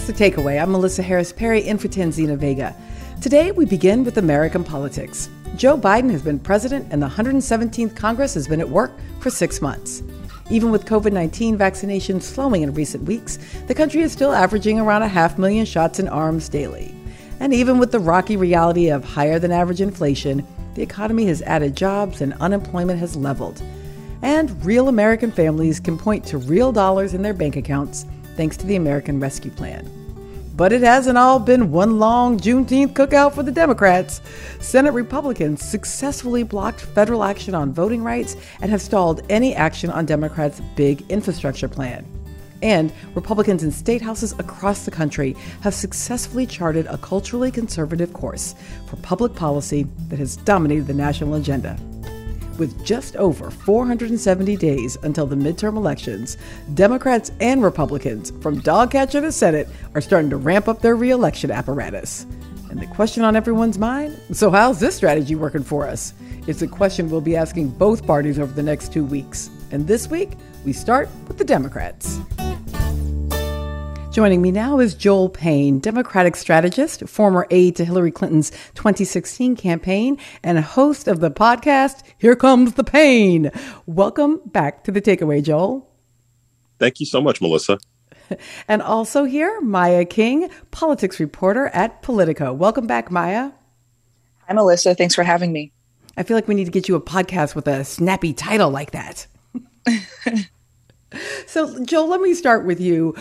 It's The Takeaway. I'm Melissa Harris Perry, in for Tanzina Vega. Today, we begin with American politics. Joe Biden has been president, and the 117th Congress has been at work for 6 months. Even with COVID-19 vaccinations slowing in recent weeks, the country is still averaging around 500,000 shots in arms daily. And even with the rocky reality of higher than average inflation, the economy has added jobs and unemployment has leveled. And real American families can point to real dollars in their bank accounts thanks to the American Rescue Plan. But it hasn't all been one long Juneteenth cookout for the Democrats. Senate Republicans successfully blocked federal action on voting rights and have stalled any action on Democrats' big infrastructure plan. And Republicans in state houses across the country have successfully charted a culturally conservative course for public policy that has dominated the national agenda. With just over 470 days until the midterm elections, Democrats and Republicans, from dogcatcher to Senate, are starting to ramp up their re-election apparatus. And the question on everyone's mind, so how's this strategy working for us? It's a question we'll be asking both parties over the next 2 weeks. And this week, we start with the Democrats. Joining me now is Joel Payne, Democratic strategist, former aide to Hillary Clinton's 2016 campaign, and a host of the podcast, Here Comes the Pain. Welcome back to The Takeaway, Joel. Thank you so much, Melissa. And also here, Maya King, politics reporter at Politico. Welcome back, Maya. Hi, Melissa. Thanks for having me. I feel like we need to get you a podcast with a snappy title like that. So, Joel, let me start with you.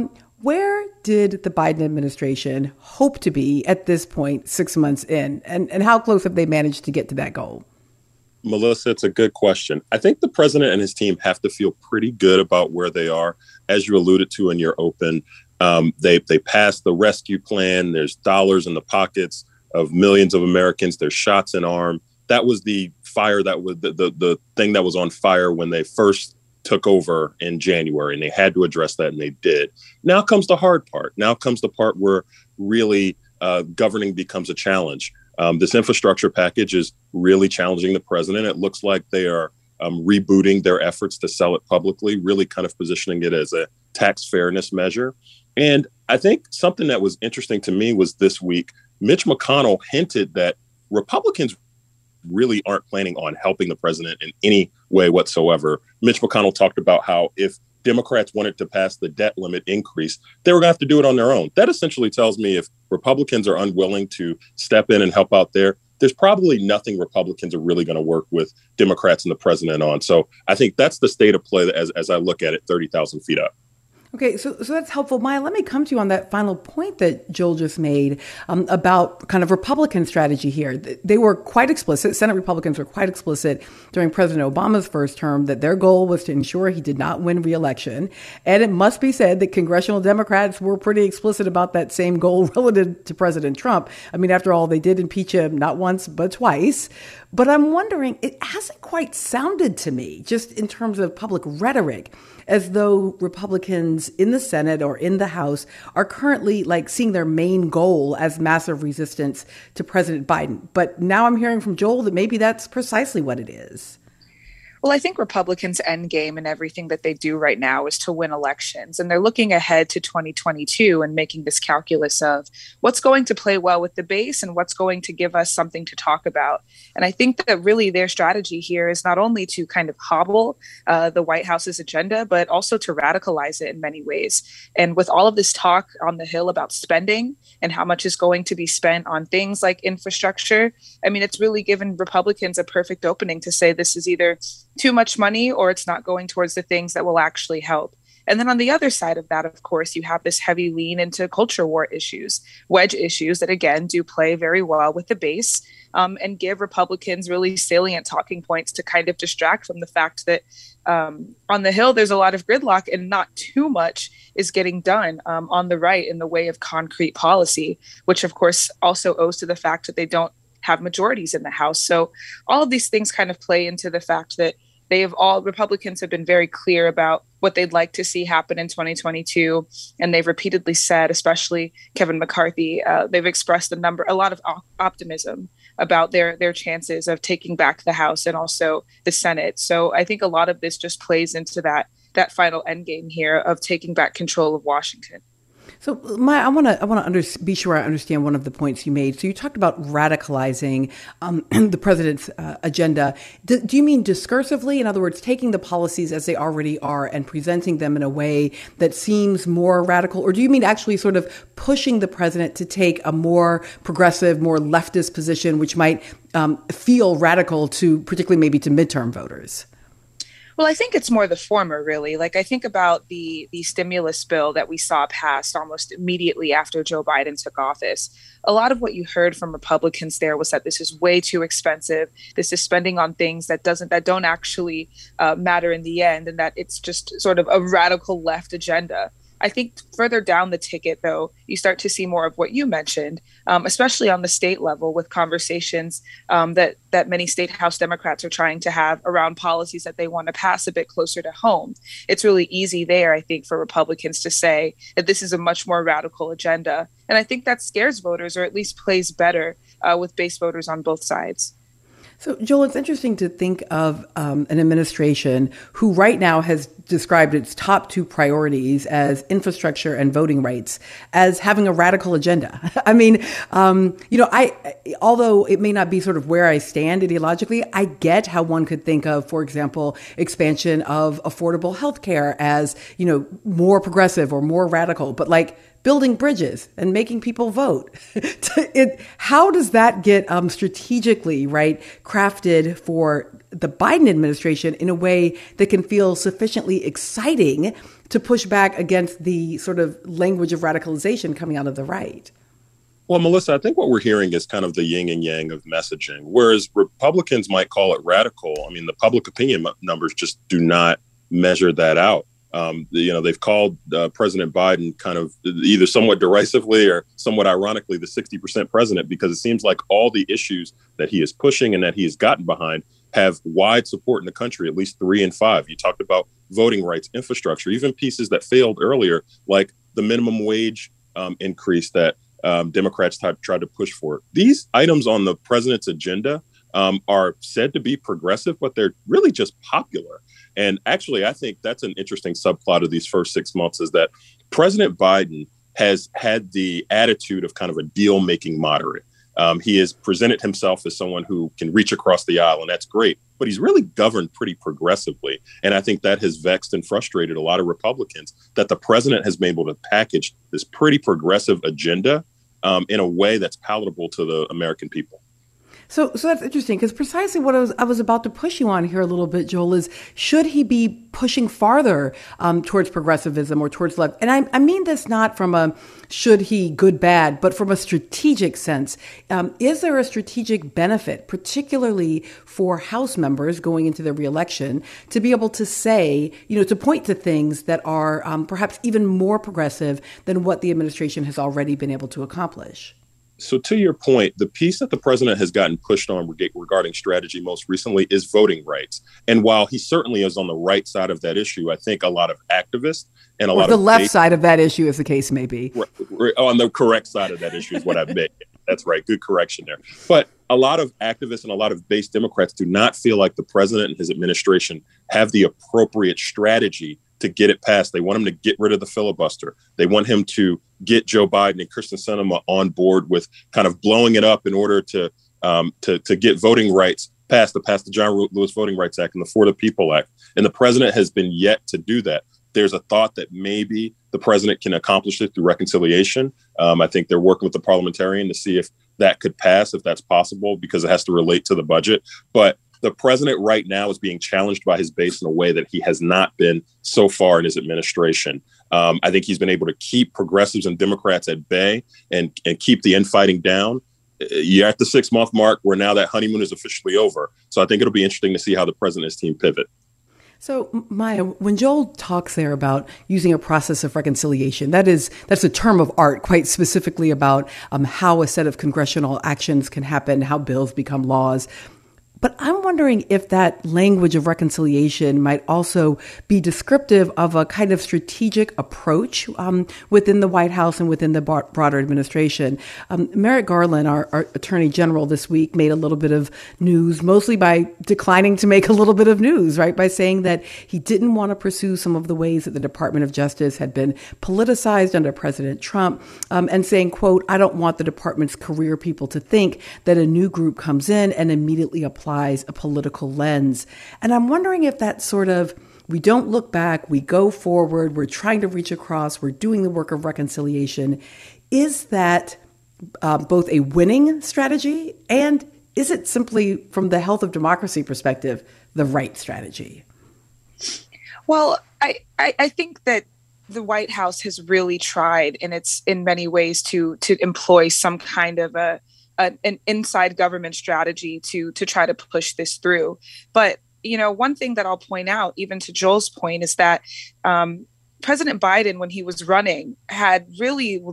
Where did the Biden administration hope to be at this point, 6 months in? And how close have they managed to get to that goal? Melissa, it's a good question. I think the president and his team have to feel pretty good about where they are. As you alluded to in your open, they passed the rescue plan. There's dollars in the pockets of millions of Americans. There's shots in arm. That was the fire that was the thing that was on fire when they first took over in January, and they had to address that, and they did. Now comes the hard part. Now comes the part where really governing becomes a challenge. This infrastructure package is really challenging the president. It looks like they are rebooting their efforts to sell it publicly, really kind of positioning it as a tax fairness measure. And I think something that was interesting to me was this week, Mitch McConnell hinted that Republicans really aren't planning on helping the president in any way whatsoever. Mitch McConnell talked about how if Democrats wanted to pass the debt limit increase, they were going to have to do it on their own. That essentially tells me if Republicans are unwilling to step in and help out there's probably nothing Republicans are really going to work with Democrats and the president on. So I think that's the state of play as I look at it 30,000 feet up. Okay, so that's helpful. Maya, let me come to you on that final point that Joel just made about kind of Republican strategy here. They were quite explicit. Senate Republicans were quite explicit during President Obama's first term that their goal was to ensure he did not win re-election. And it must be said that congressional Democrats were pretty explicit about that same goal relative to President Trump. I mean, after all, they did impeach him not once, but twice. But I'm wondering, it hasn't quite sounded to me, just in terms of public rhetoric, as though Republicans in the Senate or in the House are currently seeing their main goal as massive resistance to President Biden. But now I'm hearing from Joel that maybe that's precisely what it is. Well, I think Republicans' end game in everything that they do right now is to win elections. And they're looking ahead to 2022 and making this calculus of what's going to play well with the base and what's going to give us something to talk about. And I think that really their strategy here is not only to kind of hobble the White House's agenda, but also to radicalize it in many ways. And with all of this talk on the Hill about spending and how much is going to be spent on things like infrastructure, I mean, it's really given Republicans a perfect opening to say this is either too much money or it's not going towards the things that will actually help. And then on the other side of that, of course, you have this heavy lean into culture war issues, wedge issues that, again, do play very well with the base and give Republicans really salient talking points to kind of distract from the fact that on the Hill, there's a lot of gridlock and not too much is getting done on the right in the way of concrete policy, which, of course, also owes to the fact that they don't have majorities in the House. So all of these things kind of play into the fact that Republicans have been very clear about what they'd like to see happen in 2022. And they've repeatedly said, especially Kevin McCarthy, they've expressed a lot of optimism about their chances of taking back the House and also the Senate. So I think a lot of this just plays into that final endgame here of taking back control of Washington. So, Maya, I want to be sure I understand one of the points you made. So, you talked about radicalizing the president's agenda. Do you mean discursively? In other words, taking the policies as they already are and presenting them in a way that seems more radical? Or do you mean actually sort of pushing the president to take a more progressive, more leftist position, which might feel radical to particularly maybe to midterm voters? Well, I think it's more the former, really. Like, I think about the stimulus bill that we saw passed almost immediately after Joe Biden took office. A lot of what you heard from Republicans there was that this is way too expensive. This is spending on things that don't actually matter in the end, and that it's just sort of a radical left agenda. I think further down the ticket, though, you start to see more of what you mentioned, especially on the state level with conversations that many state House Democrats are trying to have around policies that they want to pass a bit closer to home. It's really easy there, I think, for Republicans to say that this is a much more radical agenda. And I think that scares voters, or at least plays better with base voters on both sides. So, Joel, it's interesting to think of an administration who right now has described its top two priorities as infrastructure and voting rights as having a radical agenda. I mean, although it may not be sort of where I stand ideologically, I get how one could think of, for example, expansion of affordable health care as, more progressive or more radical. But like, building bridges and making people vote. How does that get strategically, crafted for the Biden administration in a way that can feel sufficiently exciting to push back against the sort of language of radicalization coming out of the right? Well, Melissa, I think what we're hearing is kind of the yin and yang of messaging. Whereas Republicans might call it radical, I mean, the public opinion numbers just do not measure that out. They've called President Biden kind of either somewhat derisively or somewhat ironically the 60% president, because it seems like all the issues that he is pushing and that he has gotten behind have wide support in the country, at least 3 in 5. You talked about voting rights, infrastructure, even pieces that failed earlier, like the minimum wage increase that Democrats tried to push for. These items on the president's agenda are said to be progressive, but they're really just popular. And actually, I think that's an interesting subplot of these first 6 months, is that President Biden has had the attitude of kind of a deal-making moderate. He has presented himself as someone who can reach across the aisle, and that's great. But he's really governed pretty progressively. And I think that has vexed and frustrated a lot of Republicans, that the president has been able to package this pretty progressive agenda in a way that's palatable to the American people. So that's interesting, because precisely what I was about to push you on here a little bit, Joel, is should he be pushing farther towards progressivism or towards left? And I mean this not from a should he good, bad, but from a strategic sense. Is there a strategic benefit, particularly for House members going into their reelection, to be able to say, to point to things that are perhaps even more progressive than what the administration has already been able to accomplish? So to your point, the piece that the president has gotten pushed on regarding strategy most recently is voting rights. And while he certainly is on the right side of that issue, I think a lot of activists and a lot of the left side of that issue, as the case may be. On the correct side of that issue is what I meant. That's right. Good correction there. But a lot of activists and a lot of base Democrats do not feel like the president and his administration have the appropriate strategy to get it passed. They want him to get rid of the filibuster. They want him to get Joe Biden and Kyrsten Sinema on board with kind of blowing it up in order to get voting rights passed, to pass the John Lewis Voting Rights Act and the For the People Act. And the president has been yet to do that. There's a thought that maybe the president can accomplish it through reconciliation. I think they're working with the parliamentarian to see if that could pass, if that's possible, because it has to relate to the budget. But the president right now is being challenged by his base in a way that he has not been so far in his administration. I think he's been able to keep progressives and Democrats at bay and keep the infighting down. You're at the 6-month mark where now that honeymoon is officially over. So I think it'll be interesting to see how the president and his team pivot. So, Maya, when Joel talks there about using a process of reconciliation, that's a term of art, quite specifically about how a set of congressional actions can happen, how bills become laws. But I'm wondering if that language of reconciliation might also be descriptive of a kind of strategic approach within the White House and within the broader administration. Merrick Garland, our Attorney General this week, made a little bit of news, mostly by declining to make a little bit of news, right? By saying that he didn't want to pursue some of the ways that the Department of Justice had been politicized under President Trump, and saying, quote, "I don't want the department's career people to think that a new group comes in and immediately applies a political lens." And I'm wondering if that sort of, we don't look back, we go forward, we're trying to reach across, we're doing the work of reconciliation. Is that both a winning strategy, and is it simply, from the health of democracy perspective, the right strategy? Well, I think that the White House has really tried, and it's in many ways to employ some kind of an inside government strategy to try to push this through. But, one thing that I'll point out, even to Joel's point, is that President Biden, when he was running, had really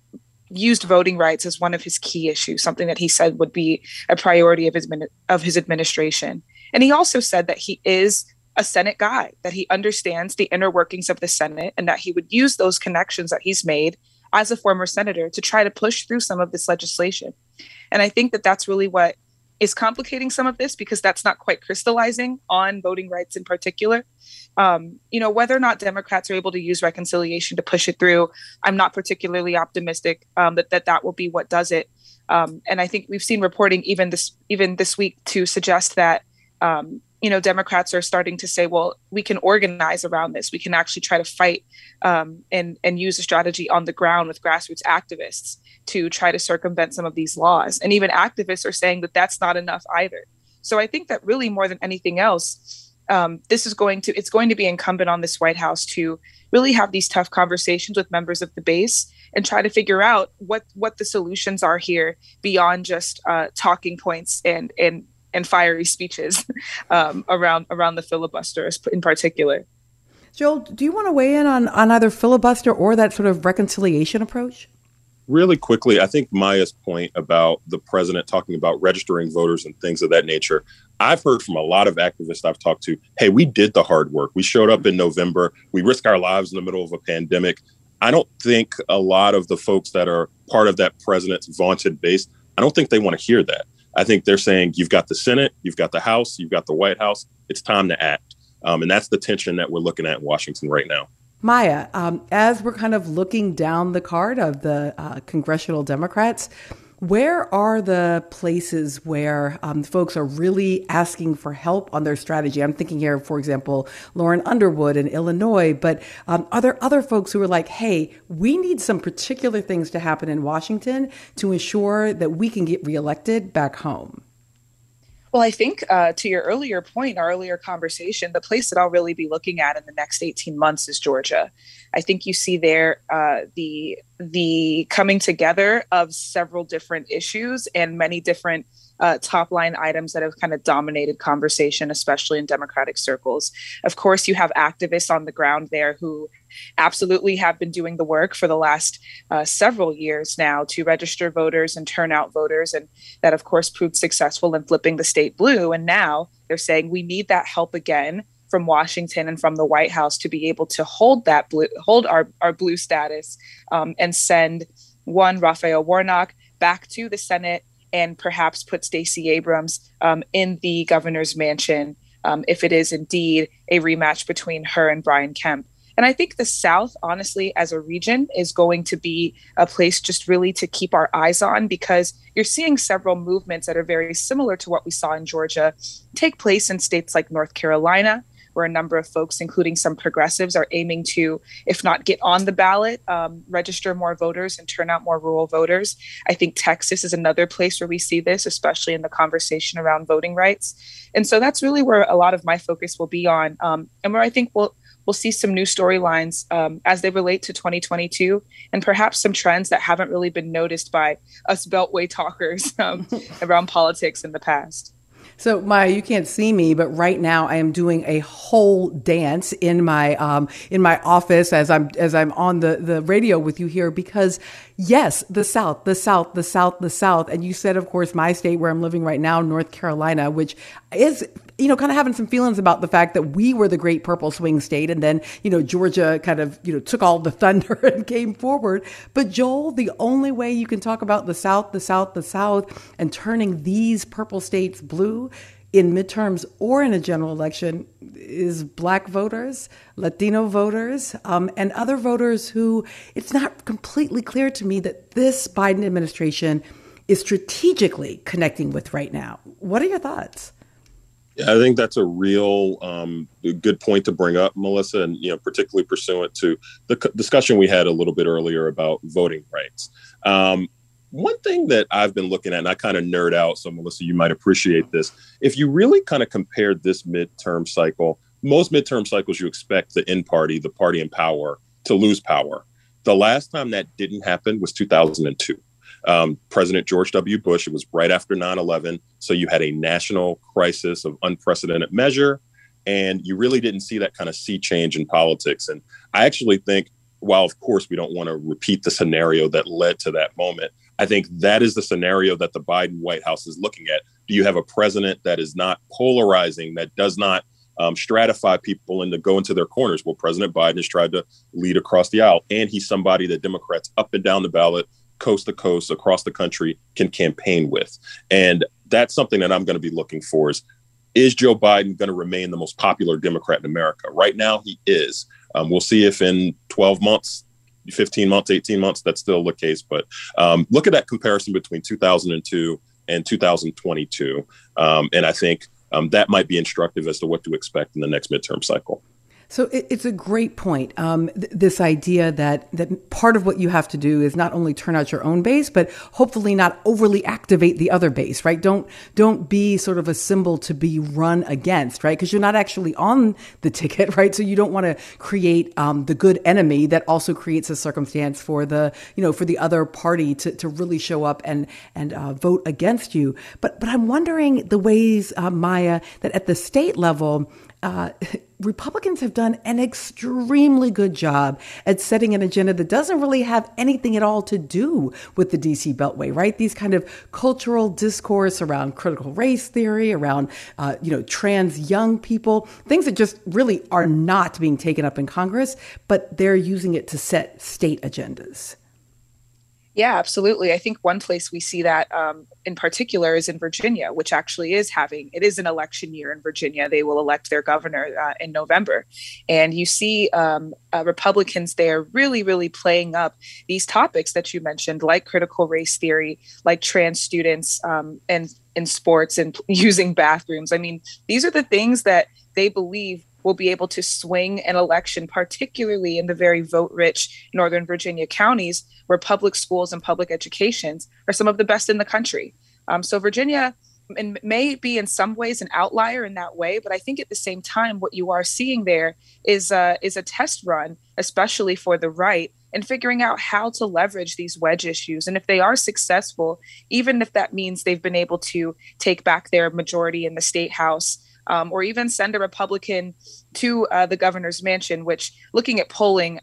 used voting rights as one of his key issues, something that he said would be a priority of his administration. And he also said that he is a Senate guy, that he understands the inner workings of the Senate, and that he would use those connections that he's made as a former senator to try to push through some of this legislation. And I think that that's really what is complicating some of this, because that's not quite crystallizing on voting rights in particular. Whether or not Democrats are able to use reconciliation to push it through, I'm not particularly optimistic that will be what does it. And I think we've seen reporting even this week to suggest that Democrats are starting to say, well, we can organize around this. We can actually try to fight and use a strategy on the ground with grassroots activists to try to circumvent some of these laws. And even activists are saying that that's not enough either. So I think that really, more than anything else, it's going to be incumbent on this White House to really have these tough conversations with members of the base and try to figure out what the solutions are here beyond just talking points and fiery speeches around the filibuster in particular. Joel, do you want to weigh in on either filibuster or that sort of reconciliation approach? Really quickly, I think Maya's point about the president talking about registering voters and things of that nature, I've heard from a lot of activists I've talked to, hey, we did the hard work. We showed up in November. We risked our lives in the middle of a pandemic. I don't think a lot of the folks that are part of that president's vaunted base, I don't think they want to hear that. I think they're saying, you've got the Senate, you've got the House, you've got the White House. It's time to act. And that's the tension that we're looking at in Washington right now. Maya, as we're kind of looking down the card of the congressional Democrats, where are the places where folks are really asking for help on their strategy? I'm thinking here, for example, Lauren Underwood in Illinois, but are there other folks who are like, hey, we need some particular things to happen in Washington to ensure that we can get reelected back home? Well, I think to your earlier point, our earlier conversation, the place that I'll really be looking at in the next 18 months is Georgia. I think you see there the coming together of several different issues and many different top line items that have kind of dominated conversation, especially in Democratic circles. Of course, you have activists on the ground there who absolutely have been doing the work for the last several years now to register voters and turn out voters. And that, of course, proved successful in flipping the state blue. And now they're saying we need that help again from Washington and from the White House to be able to hold our blue status and send one Raphael Warnock back to the Senate and perhaps put Stacey Abrams in the governor's mansion if it is indeed a rematch between her and Brian Kemp. And I think the South, honestly, as a region, is going to be a place just really to keep our eyes on, because you're seeing several movements that are very similar to what we saw in Georgia take place in states like North Carolina, where a number of folks, including some progressives, are aiming to, if not get on the ballot, register more voters and turn out more rural voters. I think Texas is another place where we see this, especially in the conversation around voting rights. And so that's really where a lot of my focus will be on, and where I think we'll see some new storylines as they relate to 2022, and perhaps some trends that haven't really been noticed by us Beltway talkers around politics in the past. So Maya, you can't see me, but right now I am doing a whole dance in my office as I'm on the radio with you here because yes, the South, the South, the South, the South, and you said, of course, my state where I'm living right now, North Carolina, which is kind of having some feelings about the fact that we were the great purple swing state, and then Georgia kind of took all the thunder and came forward. But Joel, the only way you can talk about the South, the South, the South, and turning these purple states blue in midterms or in a general election is Black voters, Latino voters, and other voters who it's not completely clear to me that this Biden administration is strategically connecting with right now. What are your thoughts? Yeah, I think that's a real good point to bring up, Melissa, and particularly pursuant to the discussion we had a little bit earlier about voting rights. One thing that I've been looking at, and I kind of nerd out, so Melissa, you might appreciate this. If you really kind of compared this midterm cycle, most midterm cycles you expect the in party, the party in power, to lose power. The last time that didn't happen was 2002. President George W. Bush, it was right after 9/11. So you had a national crisis of unprecedented measure, and you really didn't see that kind of sea change in politics. And I actually think, while of course we don't want to repeat the scenario that led to that moment, I think that is the scenario that the Biden White House is looking at. Do you have a president that is not polarizing, that does not stratify people and to go into their corners? Well, President Biden has tried to lead across the aisle, and he's somebody that Democrats up and down the ballot, coast to coast, across the country can campaign with. And that's something that I'm going to be looking for is Joe Biden going to remain the most popular Democrat in America? Right now, he is. We'll see if in 12 months, 15 months, 18 months, that's still the case. But look at that comparison between 2002 and 2022. And I think that might be instructive as to what to expect in the next midterm cycle. So it's a great point. This idea that part of what you have to do is not only turn out your own base, but hopefully not overly activate the other base, right? Don't be sort of a symbol to be run against, right? Because you're not actually on the ticket, right? So you don't want to create the good enemy that also creates a circumstance for the other party to really show up and vote against you. But I'm wondering the ways, Maya, that at the state level, Republicans have done an extremely good job at setting an agenda that doesn't really have anything at all to do with the DC Beltway, right? These kind of cultural discourse around critical race theory, around, trans young people, things that just really are not being taken up in Congress, but they're using it to set state agendas. Yeah, absolutely. I think one place we see that in particular is in Virginia, which actually is it is an election year in Virginia. They will elect their governor in November. And you see Republicans there really, really playing up these topics that you mentioned, like critical race theory, like trans students and in sports and using bathrooms. I mean, these are the things that they believe will be able to swing an election, particularly in the very vote-rich Northern Virginia counties where public schools and public educations are some of the best in the country. So Virginia may be in some ways an outlier in that way, but I think at the same time, what you are seeing there is a test run, especially for the right, and figuring out how to leverage these wedge issues. And if they are successful, even if that means they've been able to take back their majority in the state house, or even send a Republican to the governor's mansion, which looking at polling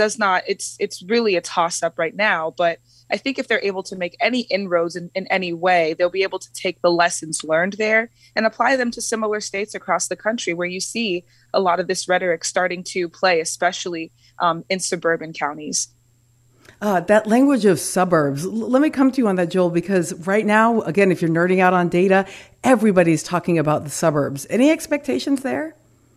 it's really a toss up right now. But I think if they're able to make any inroads in any way, they'll be able to take the lessons learned there and apply them to similar states across the country where you see a lot of this rhetoric starting to play, especially in suburban counties. That language of suburbs, let me come to you on that, Joel, because right now, again, if you're nerding out on data, everybody's talking about the suburbs. Any expectations there?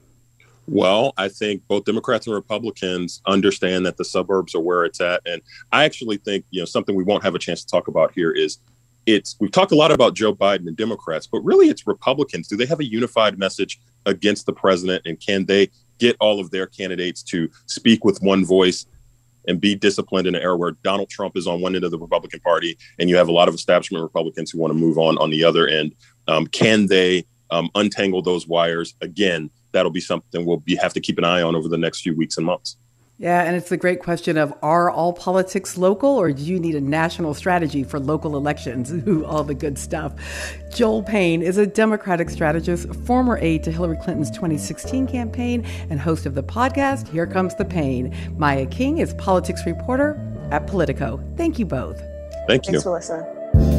Well, I think both Democrats and Republicans understand that the suburbs are where it's at. And I actually think, something we won't have a chance to talk about here is we've talked a lot about Joe Biden and Democrats, but really it's Republicans. Do they have a unified message against the president? And can they get all of their candidates to speak with one voice and be disciplined in an era where Donald Trump is on one end of the Republican Party and you have a lot of establishment Republicans who want to move on the other end? Can they untangle those wires? Again, that'll be something we'll have to keep an eye on over the next few weeks and months. Yeah, and it's the great question of, are all politics local, or do you need a national strategy for local elections? Ooh, all the good stuff. Joel Payne is a Democratic strategist, former aide to Hillary Clinton's 2016 campaign, and host of the podcast, Here Comes the Pain. Maya King is politics reporter at Politico. Thank you both. Thank you. Thanks, Melissa.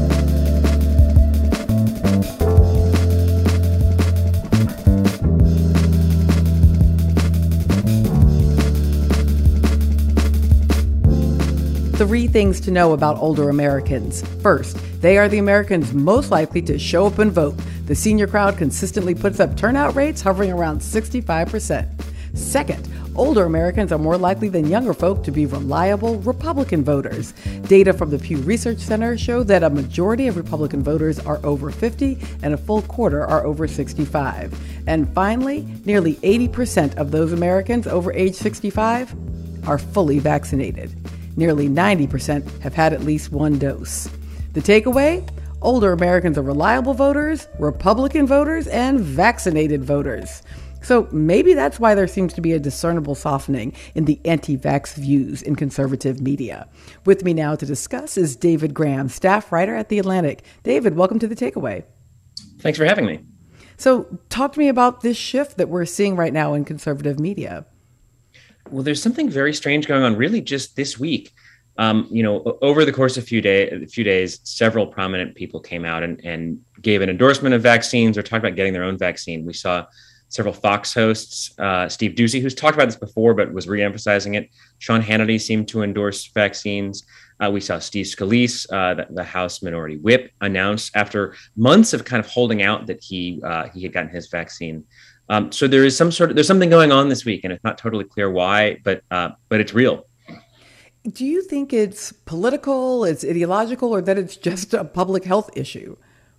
Three things to know about older Americans. First, they are the Americans most likely to show up and vote. The senior crowd consistently puts up turnout rates hovering around 65%. Second, older Americans are more likely than younger folk to be reliable Republican voters. Data from the Pew Research Center show that a majority of Republican voters are over 50 and a full quarter are over 65. And finally, nearly 80% of those Americans over age 65 are fully vaccinated. Nearly 90% have had at least one dose. The takeaway? Older Americans are reliable voters, Republican voters, and vaccinated voters. So maybe that's why there seems to be a discernible softening in the anti-vax views in conservative media. With me now to discuss is David Graham, staff writer at The Atlantic. David, welcome to The Takeaway. Thanks for having me. So talk to me about this shift that we're seeing right now in conservative media. Well, there's something very strange going on really just this week. Over the course of a few days, several prominent people came out and gave an endorsement of vaccines or talked about getting their own vaccine. We saw several Fox hosts, Steve Doocy, who's talked about this before, but was reemphasizing it. Sean Hannity seemed to endorse vaccines. We saw Steve Scalise, the House Minority Whip, announce after months of kind of holding out that he had gotten his vaccine. So there's something going on this week, and it's not totally clear why, but it's real. Do you think it's political, it's ideological, or that it's just a public health issue?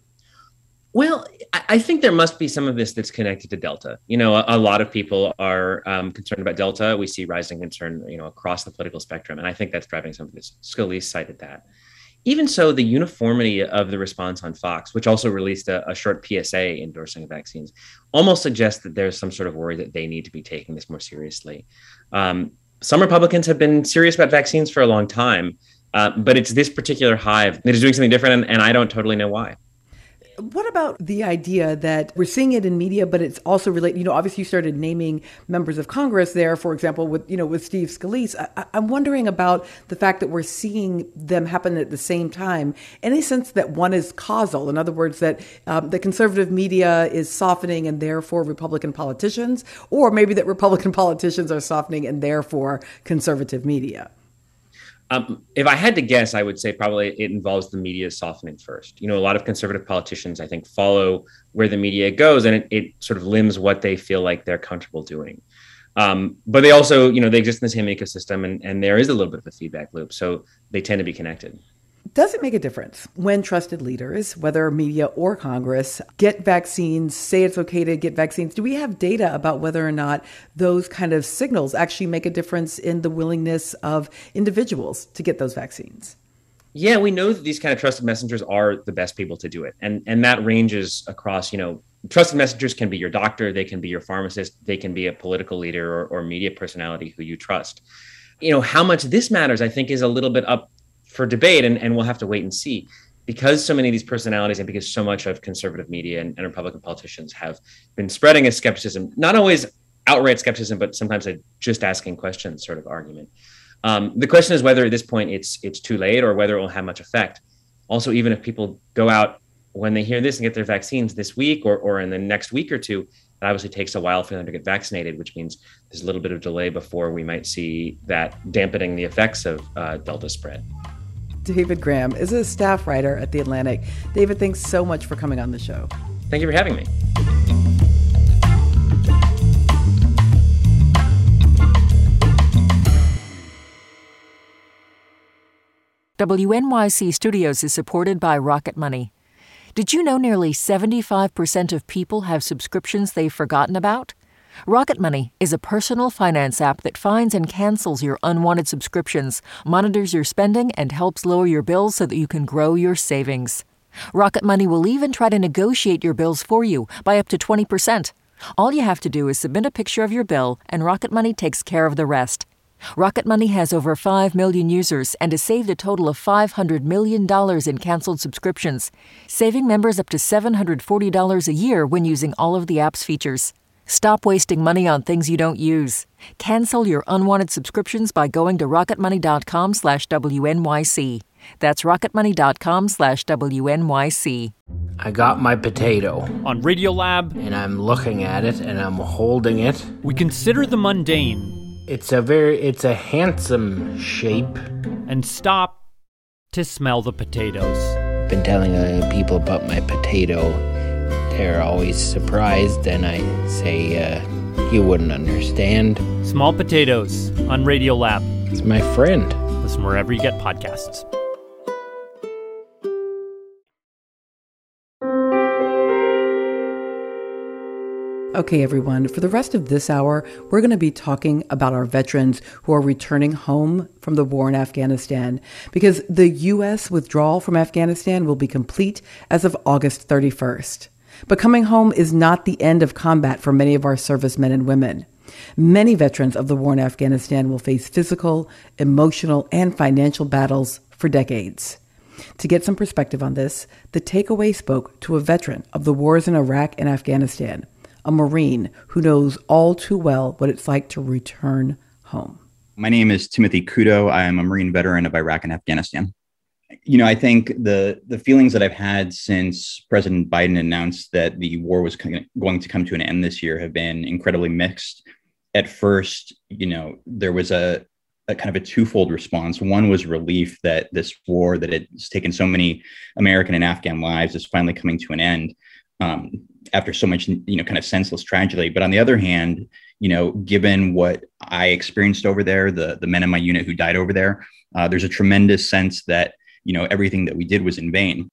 Well, I think there must be some of this that's connected to Delta. A lot of people are concerned about Delta. We see rising concern, across the political spectrum, and I think that's driving some of this. Scalise cited that. Even so, the uniformity of the response on Fox, which also released a short PSA endorsing vaccines, almost suggests that there's some sort of worry that they need to be taking this more seriously. Some Republicans have been serious about vaccines for a long time, but it's this particular hive that is doing something different, and I don't totally know why. What about the idea that we're seeing it in media, but it's also related? Obviously you started naming members of Congress there, for example, with Steve Scalise. I'm wondering about the fact that we're seeing them happen at the same time. Any sense that one is causal? In other words, that the conservative media is softening and therefore Republican politicians, or maybe that Republican politicians are softening and therefore conservative media? If I had to guess, I would say probably it involves the media softening first. A lot of conservative politicians, I think, follow where the media goes, and it sort of limits what they feel like they're comfortable doing. But they also, they exist in the same ecosystem, and there is a little bit of a feedback loop. So they tend to be connected. Does it make a difference when trusted leaders, whether media or Congress, get vaccines, say it's okay to get vaccines? Do we have data about whether or not those kind of signals actually make a difference in the willingness of individuals to get those vaccines? Yeah, we know that these kind of trusted messengers are the best people to do it. And that ranges across, trusted messengers can be your doctor, they can be your pharmacist, they can be a political leader or media personality who you trust. How much this matters, I think, is a little bit up for debate, and we'll have to wait and see. Because so many of these personalities and because so much of conservative media and Republican politicians have been spreading a skepticism, not always outright skepticism, but sometimes a just asking questions sort of argument. The question is whether at this point it's too late or whether it will have much effect. Also, even if people go out when they hear this and get their vaccines this week or in the next week or two, it obviously takes a while for them to get vaccinated, which means there's a little bit of delay before we might see that dampening the effects of Delta spread. David Graham is a staff writer at The Atlantic. David, thanks so much for coming on the show. Thank you for having me. WNYC Studios is supported by Rocket Money. Did you know nearly 75% of people have subscriptions they've forgotten about? Rocket Money is a personal finance app that finds and cancels your unwanted subscriptions, monitors your spending, and helps lower your bills so that you can grow your savings. Rocket Money will even try to negotiate your bills for you by up to 20%. All you have to do is submit a picture of your bill, and Rocket Money takes care of the rest. Rocket Money has over 5 million users and has saved a total of $500 million in canceled subscriptions, saving members up to $740 a year when using all of the app's features. Stop wasting money on things you don't use. Cancel your unwanted subscriptions by going to rocketmoney.com/WNYC. That's rocketmoney.com/WNYC. I got my potato. On Radiolab, and I'm looking at it and I'm holding it. we consider the mundane It's a handsome shape. and stop to smell the potatoes. Been telling people about my potato. They're always surprised, and I say, you wouldn't understand. Small Potatoes on Radiolab. It's my friend. Listen wherever you get podcasts. Okay, everyone, for the rest of this hour, we're going to be talking about our veterans who are returning home from the war in Afghanistan, because the U.S. withdrawal from Afghanistan will be complete as of August 31st. But coming home is not the end of combat for many of our servicemen and women. Many veterans of the war in Afghanistan will face physical, emotional, and financial battles for decades. To get some perspective on this, The Takeaway spoke to a veteran of the wars in Iraq and Afghanistan, a Marine who knows all too well what it's like to return home. My name is Timothy Kudo. I am a Marine veteran of Iraq and Afghanistan. You know, I think the feelings that I've had since President Biden announced that the war was going to come to an end this year have been incredibly mixed. At first, you know, there was a kind of a twofold response. One was relief that this war that has taken so many American and Afghan lives is finally coming to an end after so much, you know, kind of senseless tragedy. But on the other hand, you know, given what I experienced over there, the men in my unit who died over there, there's a tremendous sense that, you know, everything that we did was in vain.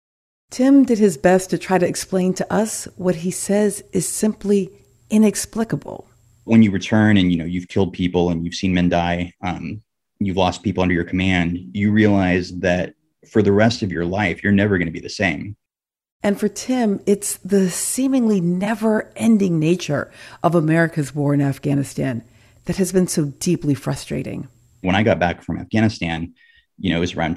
Tim did his best to try to explain to us what he says is simply inexplicable. When you return and, you know, you've killed people and you've seen men die, you've lost people under your command, you realize that for the rest of your life, you're never going to be the same. And for Tim, it's the seemingly never-ending nature of America's war in Afghanistan that has been so deeply frustrating. When I got back from Afghanistan, you know, it was around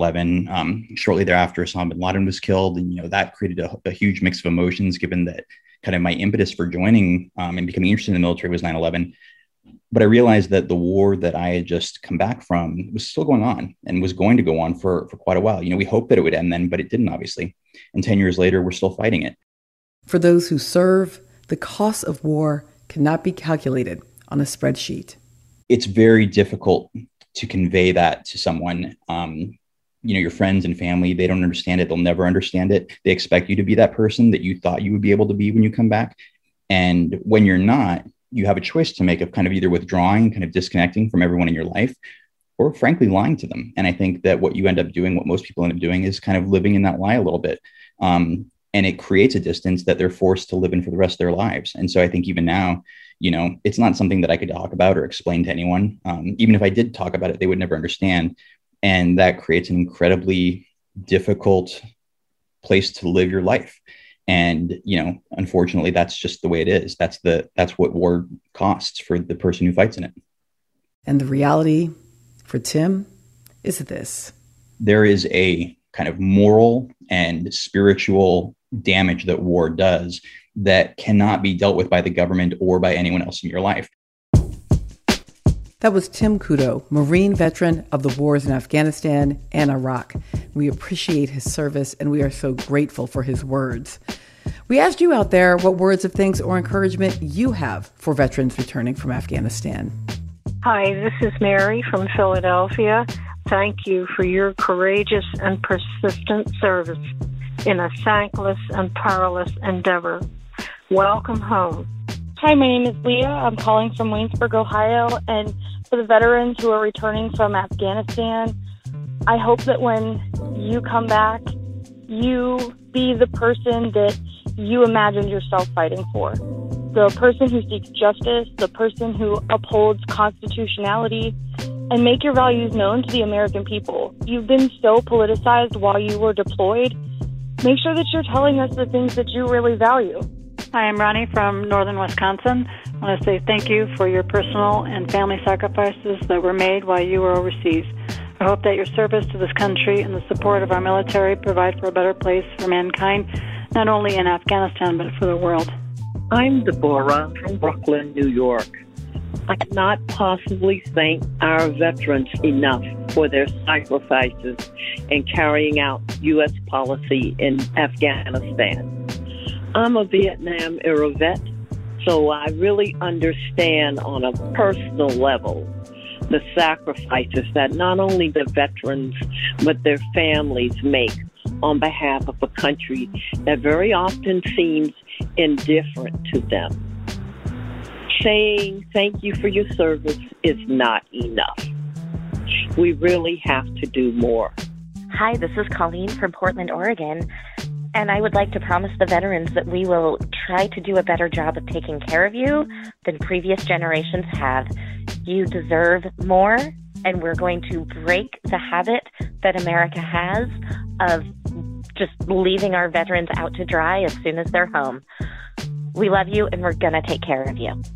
2011. Shortly thereafter, Osama bin Laden was killed. And, you know, that created a huge mix of emotions, given that kind of my impetus for joining and becoming interested in the military was 9/11. But I realized that the war that I had just come back from was still going on and was going to go on for quite a while. You know, we hoped that it would end then, but it didn't, obviously. And 10 years later, we're still fighting it. For those who serve, the cost of war cannot be calculated on a spreadsheet. It's very difficult to convey that to someone. You know, your friends and family, they don't understand it. They'll never understand it. They expect you to be that person that you thought you would be able to be when you come back. And when you're not, you have a choice to make of kind of either withdrawing, kind of disconnecting from everyone in your life, or frankly lying to them. And I think that what you end up doing, what most people end up doing, is kind of living in that lie a little bit. And it creates a distance that they're forced to live in for the rest of their lives. And so I think even now, you know, it's not something that I could talk about or explain to anyone. Even if I did talk about it, they would never understand. And that creates an incredibly difficult place to live your life. And, you know, unfortunately, that's just the way it is. That's what war costs for the person who fights in it. And the reality for Tim is this. There is a kind of moral and spiritual damage that war does that cannot be dealt with by the government or by anyone else in your life. That was Tim Kudo, Marine veteran of the wars in Afghanistan and Iraq. We appreciate his service, and we are so grateful for his words. We asked you out there what words of thanks or encouragement you have for veterans returning from Afghanistan. Hi, this is Mary from Philadelphia. Thank you for your courageous and persistent service in a thankless and perilous endeavor. Welcome home. Hi, my name is Leah. I'm calling from Waynesburg, Ohio. And for the veterans who are returning from Afghanistan, I hope that when you come back, you be the person that you imagined yourself fighting for. The person who seeks justice, the person who upholds constitutionality, and make your values known to the American people. You've been so politicized while you were deployed. Make sure that you're telling us the things that you really value. Hi, I'm Ronnie from northern Wisconsin. I want to say thank you for your personal and family sacrifices that were made while you were overseas. I hope that your service to this country and the support of our military provide for a better place for mankind, not only in Afghanistan, but for the world. I'm Deborah from Brooklyn, New York. I cannot possibly thank our veterans enough for their sacrifices in carrying out U.S. policy in Afghanistan. I'm a Vietnam era vet, so I really understand on a personal level the sacrifices that not only the veterans but their families make on behalf of a country that very often seems indifferent to them. Saying thank you for your service is not enough. We really have to do more. Hi, this is Colleen from Portland, Oregon, and I would like to promise the veterans that we will try to do a better job of taking care of you than previous generations have. You deserve more, and we're going to break the habit that America has of just leaving our veterans out to dry as soon as they're home. We love you, and we're going to take care of you.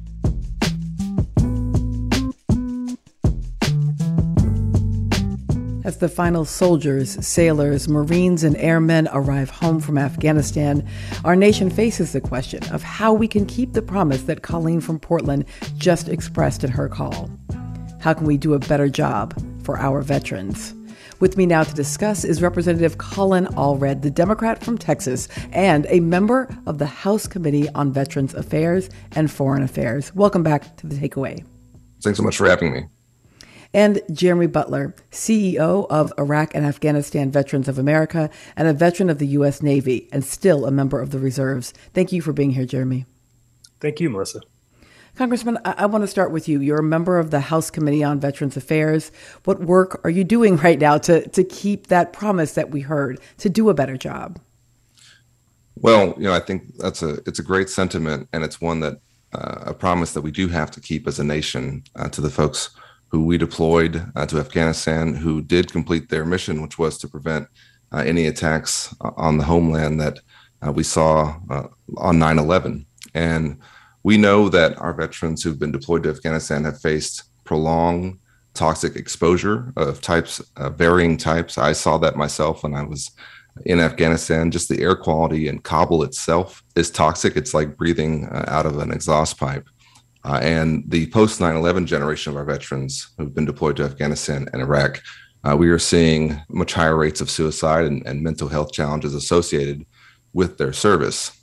As the final soldiers, sailors, Marines, and airmen arrive home from Afghanistan, our nation faces the question of how we can keep the promise that Colleen from Portland just expressed in her call. How can we do a better job for our veterans? With me now to discuss is Representative Colin Allred, the Democrat from Texas and a member of the House Committee on Veterans Affairs and Foreign Affairs. Welcome back to The Takeaway. Thanks so much for having me. And Jeremy Butler, CEO of Iraq and Afghanistan Veterans of America and a veteran of the U.S. Navy and still a member of the reserves. Thank you for being here, Jeremy. Thank you, Melissa. Congressman, I want to start with you. You're a member of the House Committee on Veterans Affairs. What work are you doing right now to keep that promise that we heard, to do a better job? Well, I think it's a great sentiment, and it's one that a promise that we do have to keep as a nation to the folks who we deployed to Afghanistan, who did complete their mission, which was to prevent any attacks on the homeland that we saw on 9/11. And we know that our veterans who've been deployed to Afghanistan have faced prolonged toxic exposure of types, varying types. I saw that myself when I was in Afghanistan. Just the air quality in Kabul itself is toxic. It's like breathing out of an exhaust pipe. And the post 9/11 generation of our veterans who've been deployed to Afghanistan and Iraq, we are seeing much higher rates of suicide and mental health challenges associated with their service.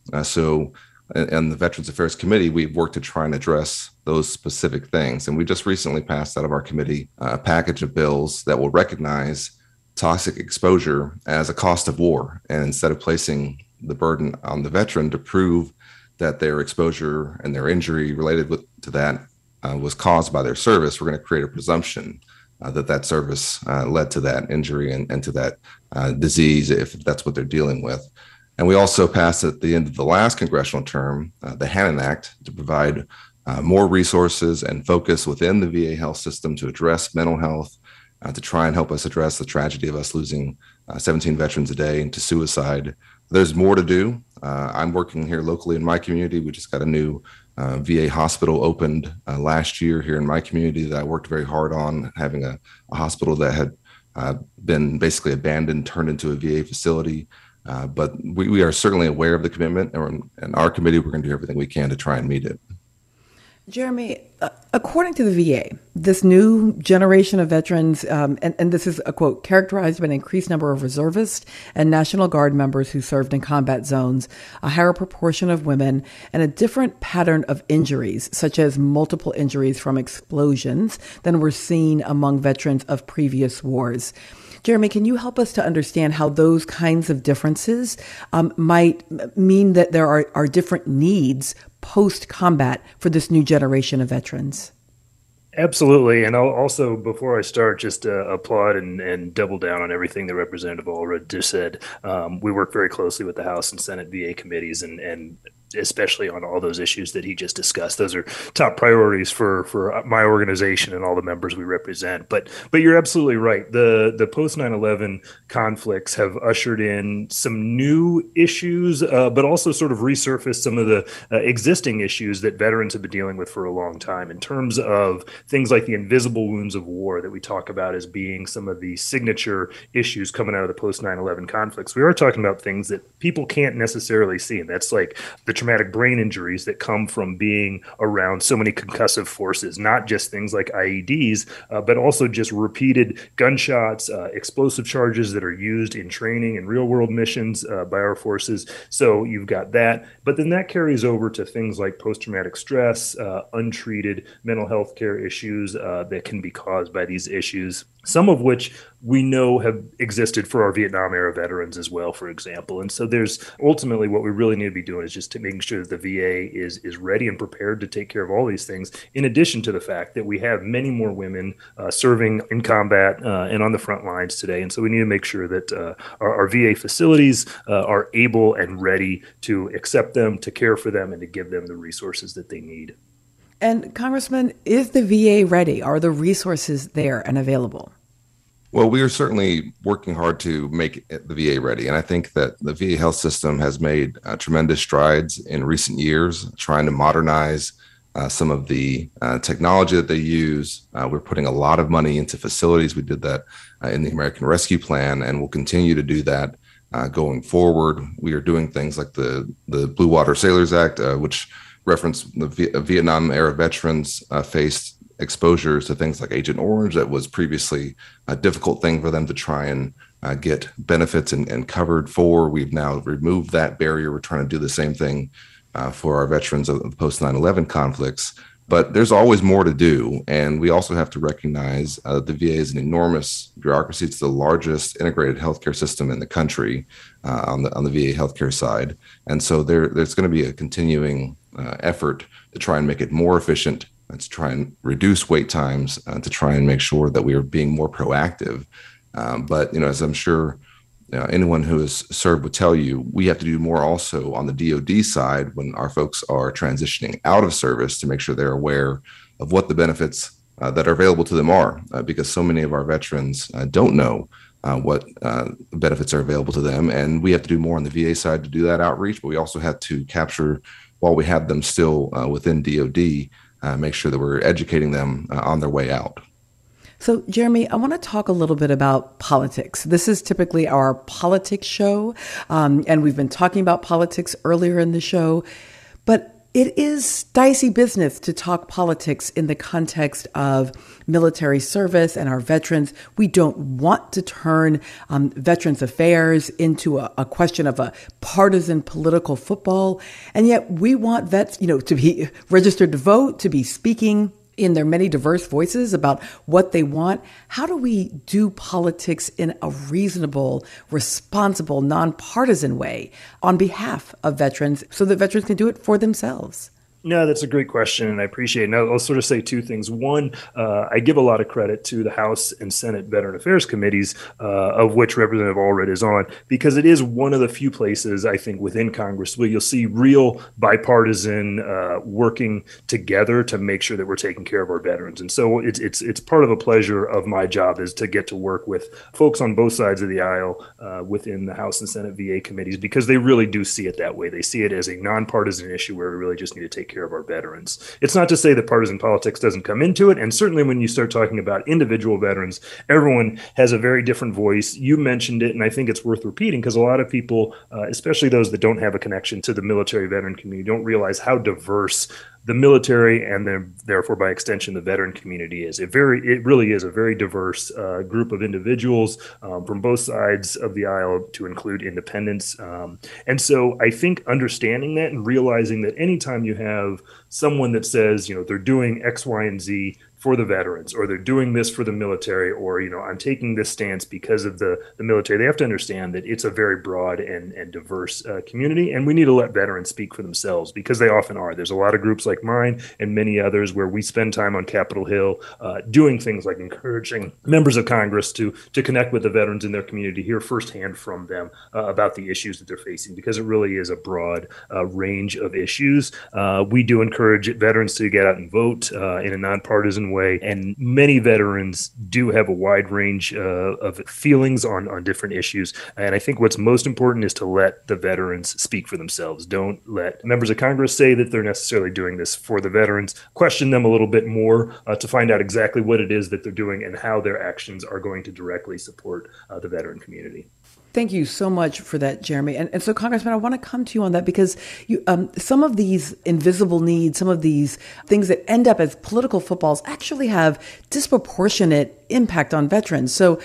And the Veterans Affairs Committee, we've worked to try and address those specific things. And we just recently passed out of our committee a package of bills that will recognize toxic exposure as a cost of war. And instead of placing the burden on the veteran to prove that their exposure and their injury related to that was caused by their service, we're going to create a presumption that service led to that injury and to that disease, if that's what they're dealing with. And we also passed at the end of the last congressional term, the Hannon Act, to provide more resources and focus within the VA health system to address mental health, to try and help us address the tragedy of us losing 17 veterans a day to suicide. There's more to do. I'm working here locally in my community. We just got a new VA hospital opened last year here in my community that I worked very hard on, having a hospital that had been basically abandoned, turned into a VA facility. But we are certainly aware of the commitment, and our committee, we're going to do everything we can to try and meet it. Jeremy, according to the VA, this new generation of veterans, and this is a quote, characterized by an increased number of reservists and National Guard members who served in combat zones, a higher proportion of women, and a different pattern of injuries, such as multiple injuries from explosions, than were seen among veterans of previous wars. Jeremy, can you help us to understand how those kinds of differences might mean that there are different needs post-combat for this new generation of veterans? Absolutely. And I'll also, before I start, just applaud and double down on everything that Representative Allred just said. We work very closely with the House and Senate VA committees, and especially on all those issues that he just discussed. Those are top priorities for my organization and all the members we represent. But you're absolutely right. The post 9/11 conflicts have ushered in some new issues, but also sort of resurfaced some of the existing issues that veterans have been dealing with for a long time, in terms of things like the invisible wounds of war that we talk about as being some of the signature issues coming out of the post 9/11 conflicts. We are talking about things that people can't necessarily see, and that's like the traumatic brain injuries that come from being around so many concussive forces, not just things like IEDs, but also just repeated gunshots, explosive charges that are used in training and real world missions by our forces. So you've got that, but then that carries over to things like post-traumatic stress, untreated mental health care issues that can be caused by these issues, some of which we know have existed for our Vietnam era veterans as well, for example. And so there's ultimately what we really need to be doing is just making sure that the VA is ready and prepared to take care of all these things, in addition to the fact that we have many more women serving in combat and on the front lines today. And so we need to make sure that our VA facilities are able and ready to accept them, to care for them, and to give them the resources that they need. And Congressman, is the VA ready? Are the resources there and available? Well, we are certainly working hard to make the VA ready. And I think that the VA health system has made tremendous strides in recent years, trying to modernize some of the technology that they use. We're putting a lot of money into facilities. We did that in the American Rescue Plan, and we'll continue to do that going forward. We are doing things like the Blue Water Sailors Act, which reference the Vietnam era veterans faced exposures to things like Agent Orange that was previously a difficult thing for them to try and get benefits and covered for. We've now removed that barrier. We're trying to do the same thing for our veterans of the post 9/11 conflicts. But there's always more to do. And we also have to recognize the VA is an enormous bureaucracy. It's the largest integrated healthcare system in the country on the VA healthcare side. And so there's going to be a continuing effort to try and make it more efficient, to try and reduce wait times, to try and make sure that we are being more proactive. But, as I'm sure anyone who has served would tell you, we have to do more also on the DoD side when our folks are transitioning out of service, to make sure they're aware of what the benefits that are available to them are, because so many of our veterans don't know what benefits are available to them. And we have to do more on the VA side to do that outreach, but we also have to capture, while we have them still within DoD, make sure that we're educating them on their way out. So, Jeremy, I want to talk a little bit about politics. This is typically our politics show, and we've been talking about politics earlier in the show, but it is dicey business to talk politics in the context of military service and our veterans. We don't want to turn veterans affairs into a question of a partisan political football, and yet we want vets, to be registered to vote, to be speaking in their many diverse voices about what they want. How do we do politics in a reasonable, responsible, nonpartisan way on behalf of veterans so that veterans can do it for themselves? No, that's a great question, and I appreciate it. Now, I'll sort of say two things. One, I give a lot of credit to the House and Senate Veteran Affairs Committees, of which Representative Allred is on, because it is one of the few places, I think, within Congress where you'll see real bipartisan working together to make sure that we're taking care of our veterans. And so it's part of a pleasure of my job is to get to work with folks on both sides of the aisle within the House and Senate VA committees, because they really do see it that way. They see it as a nonpartisan issue where we really just need to take care of our veterans. It's not to say that partisan politics doesn't come into it. And certainly when you start talking about individual veterans, everyone has a very different voice. You mentioned it, and I think it's worth repeating because a lot of people, especially those that don't have a connection to the military veteran community, don't realize how diverse the military and then therefore by extension the veteran community is. It really is a very diverse group of individuals from both sides of the aisle, to include independents. And so I think understanding that and realizing that anytime you have someone that says, they're doing X, Y, and Z for the veterans, or they're doing this for the military, or, I'm taking this stance because of the military, they have to understand that it's a very broad and diverse community, and we need to let veterans speak for themselves, because they often are. There's a lot of groups like mine and many others where we spend time on Capitol Hill doing things like encouraging members of Congress to connect with the veterans in their community, hear firsthand from them about the issues that they're facing, because it really is a broad range of issues. We do encourage veterans to get out and vote in a nonpartisan way, and many veterans do have a wide range of feelings on different issues. And I think what's most important is to let the veterans speak for themselves. Don't let members of Congress say that they're necessarily doing this for the veterans. Question them a little bit more to find out exactly what it is that they're doing and how their actions are going to directly support the veteran community. Thank you so much for that, Jeremy. And so, Congressman, I want to come to you on that, because some of these invisible needs, some of these things that end up as political footballs actually have disproportionate impact on veterans. So,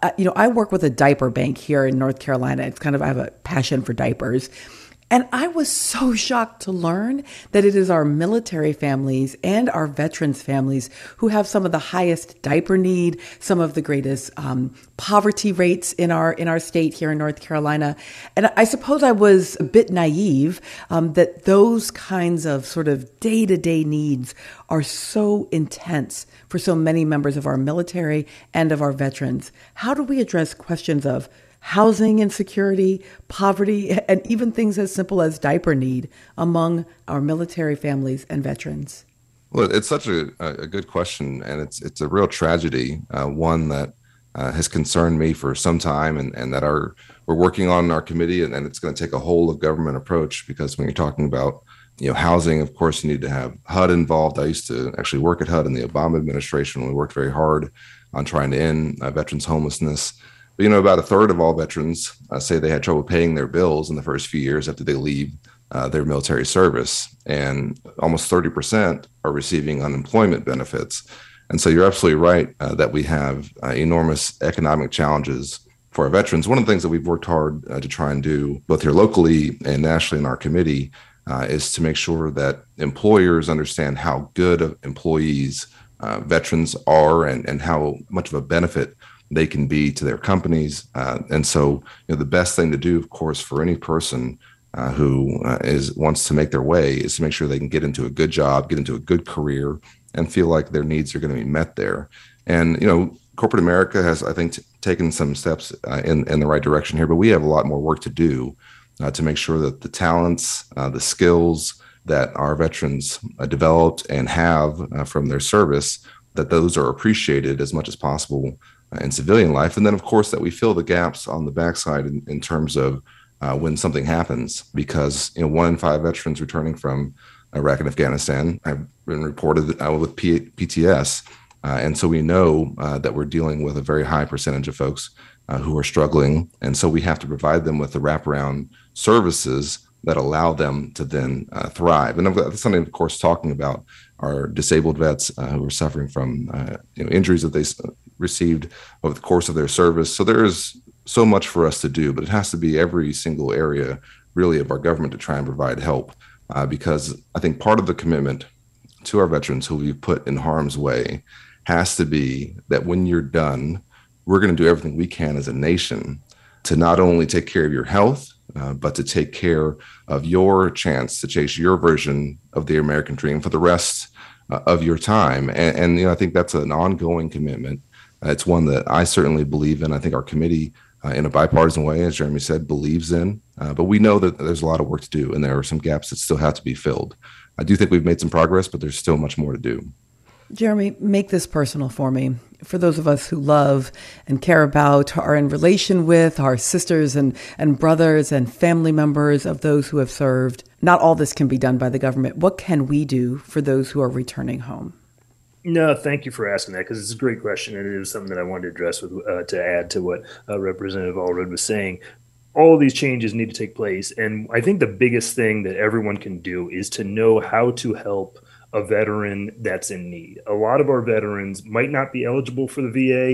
I work with a diaper bank here in North Carolina. It's I have a passion for diapers. And I was so shocked to learn that it is our military families and our veterans families who have some of the highest diaper need, some of the greatest poverty rates in our state here in North Carolina. And I suppose I was a bit naive that those kinds of sort of day-to-day needs are so intense for so many members of our military and of our veterans. How do we address questions of housing insecurity, poverty, and even things as simple as diaper need among our military families and veterans? Well, it's such a good question, and it's a real tragedy, one that has concerned me for some time, and that we're working on in our committee, and it's going to take a whole of government approach, because when you're talking about housing, of course, you need to have HUD involved. I used to actually work at HUD in the Obama administration. We worked very hard on trying to end veterans homelessness. But, about a third of all veterans say they had trouble paying their bills in the first few years after they leave their military service. And almost 30% are receiving unemployment benefits. And so you're absolutely right that we have enormous economic challenges for our veterans. One of the things that we've worked hard to try and do, both here locally and nationally in our committee, is to make sure that employers understand how good of employees veterans are, and how much of a benefit they can be to their companies. And so, the best thing to do, of course, for any person who wants to make their way is to make sure they can get into a good job, get into a good career, and feel like their needs are going to be met there. And, corporate America has, I think, taken some steps in the right direction here, but we have a lot more work to do to make sure that the talents, the skills that our veterans developed and have from their service, that those are appreciated as much as possible in civilian life. And then, of course, that we fill the gaps on the backside in terms of when something happens, because 1 in 5 veterans returning from Iraq and Afghanistan have been reported with PTS. And so we know that we're dealing with a very high percentage of folks who are struggling. And so we have to provide them with the wraparound services that allow them to then thrive. And that's something, of course, talking about our disabled vets who are suffering from injuries that they received over the course of their service. So there is so much for us to do, but it has to be every single area, really, of our government to try and provide help, because I think part of the commitment to our veterans who we've put in harm's way has to be that when you're done, we're going to do everything we can as a nation to not only take care of your health, but to take care of your chance to chase your version of the American dream for the rest of your time. And I think that's an ongoing commitment. It's one that I certainly believe in. I think our committee, in a bipartisan way, as Jeremy said, believes in. But we know that there's a lot of work to do, and there are some gaps that still have to be filled. I do think we've made some progress, but there's still much more to do. Jeremy, make this personal for me. For those of us who love and care about, are in relation with our sisters and brothers and family members of those who have served, not all this can be done by the government. What can we do for those who are returning home? No, thank you for asking that, because it's a great question, and it is something that I wanted to address to add to what Representative Allred was saying. All of these changes need to take place, and I think the biggest thing that everyone can do is to know how to help a veteran that's in need. A lot of our veterans might not be eligible for the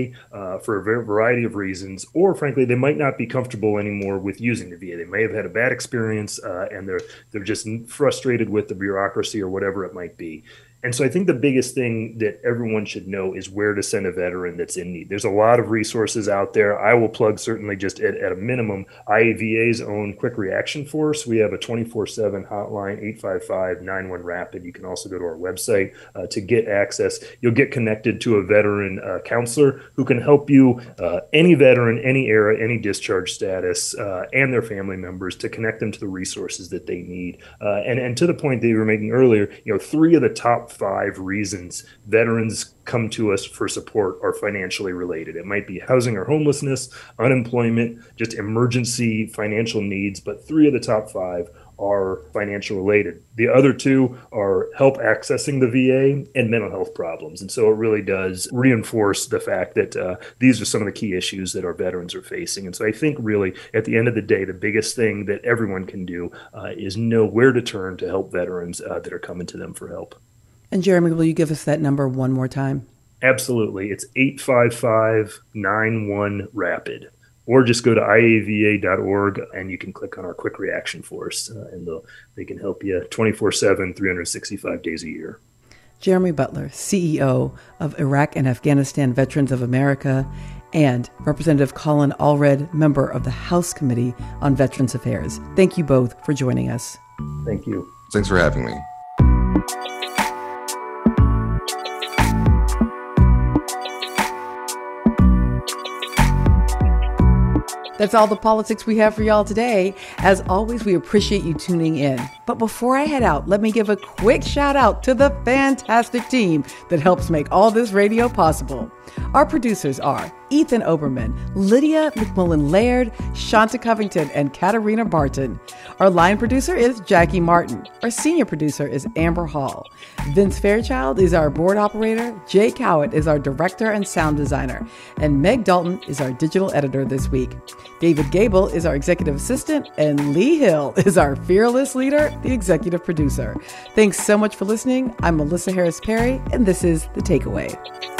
VA for a variety of reasons, or frankly, they might not be comfortable anymore with using the VA. They may have had a bad experience and they're just frustrated with the bureaucracy or whatever it might be. And so I think the biggest thing that everyone should know is where to send a veteran that's in need. There's a lot of resources out there. I will plug certainly just at a minimum, IAVA's own Quick Reaction Force. We have a 24/7 hotline, 855-91-RAPID. You can also go to our website to get access. You'll get connected to a veteran counselor who can help you, any veteran, any era, any discharge status, and their family members, to connect them to the resources that they need. And to the point that you were making earlier, 3 of the top 5 reasons veterans come to us for support are financially related. It might be housing or homelessness, unemployment, just emergency financial needs, but 3 of the top 5 are financial related. The other 2 are help accessing the VA and mental health problems. And so it really does reinforce the fact that these are some of the key issues that our veterans are facing. And so I think really at the end of the day, the biggest thing that everyone can do is know where to turn to help veterans that are coming to them for help. And Jeremy, will you give us that number one more time? Absolutely. It's 855-91-RAPID. Or just go to iava.org and you can click on our Quick Reaction Force and they can help you 24/7, 365 days a year. Jeremy Butler, CEO of Iraq and Afghanistan Veterans of America, and Representative Colin Allred, member of the House Committee on Veterans Affairs. Thank you both for joining us. Thank you. Thanks for having me. That's all the politics we have for y'all today. As always, we appreciate you tuning in. But before I head out, let me give a quick shout out to the fantastic team that helps make all this radio possible. Our producers are Ethan Oberman, Lydia McMullen-Laird, Shanta Covington, and Katarina Barton. Our line producer is Jackie Martin. Our senior producer is Amber Hall. Vince Fairchild is our board operator. Jay Cowett is our director and sound designer. And Meg Dalton is our digital editor this week. David Gable is our executive assistant. And Lee Hill is our fearless leader, the executive producer. Thanks so much for listening. I'm Melissa Harris Perry, and this is The Takeaway.